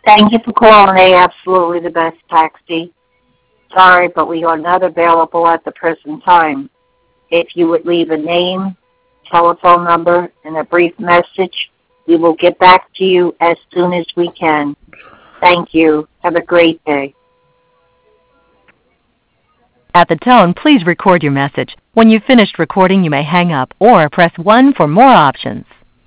Thank you for calling Absolutely the Best Taxi. Sorry, but we are not available at the present time. If you would leave a name, telephone number, and a brief message, we will get back to you as soon as we can. Thank you. Have a great day. At the tone, please record your message. When you've finished recording, you may hang up or press 1 for more options.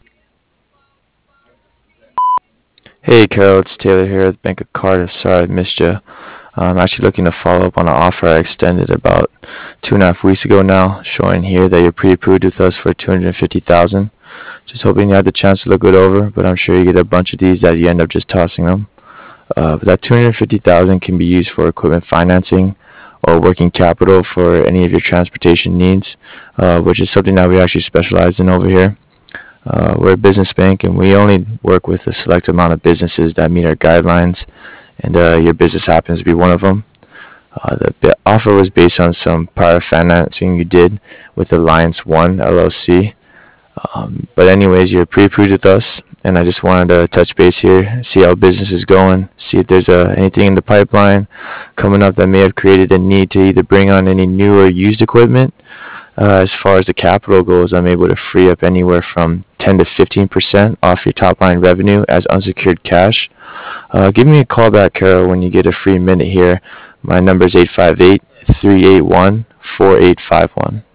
Hey Carol, it's Taylor here at Bank of Cardiff. Sorry I missed you. I'm actually looking to follow up on an offer I extended about 2.5 weeks ago now, showing here that you're pre-approved with us for $250,000. Just hoping you had the chance to look it over, but I'm sure you get a bunch of these that you end up just tossing them. But that $250,000 can be used for equipment financing or working capital for any of your transportation needs, which is something that we actually specialize in over here. We're a business bank, and we only work with a select amount of businesses that meet our guidelines, and your business happens to be one of them. The offer was based on some prior financing you did with Alliance One LLC. But anyways, you're pre-approved with us, and I just wanted to touch base here, see how business is going, see if there's anything in the pipeline coming up that may have created a need to either bring on any new or used equipment. As far as the capital goes, I'm able to free up anywhere from 10 to 15% off your top line revenue as unsecured cash. Give me a call back, Carol, when you get a free minute here. My number is 858-381-4851.